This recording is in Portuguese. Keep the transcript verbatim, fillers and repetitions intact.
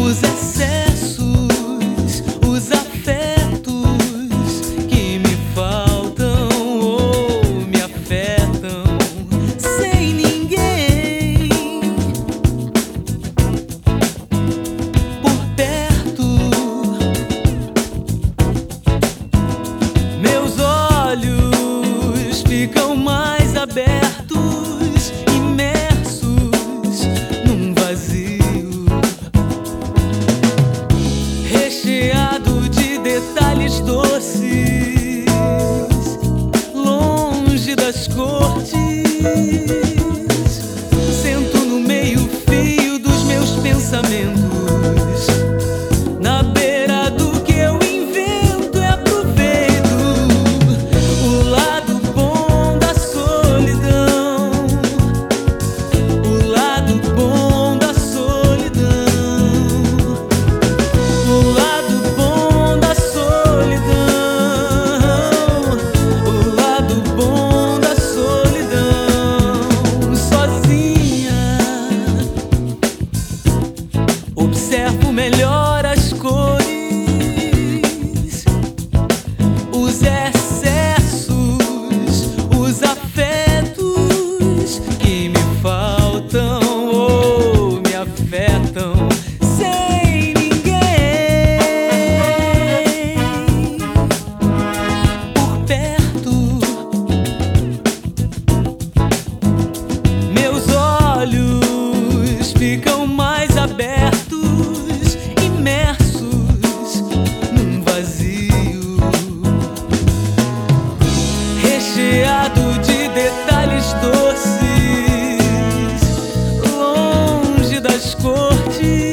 os excessos, os afetos que me faltam ou me afetam sem ninguém por perto. Meus olhos ficam mais abertos, imersos num vazio recheado de detalhes doces, longe das cortes. Sento no meio-fio dos meus pensamentos, na beira do que eu invento e aproveito o lado bom da solidão, o lado bom da solidão, o lado bom da solidão, o lado bom da solidão. Sozinha observo melhor as cores, os excessos, os afetos que me faltam ou me afetam sem ninguém por perto. Meus olhos ficam mais abertos, imersos num vazio recheado de detalhes doces, longe das cortes.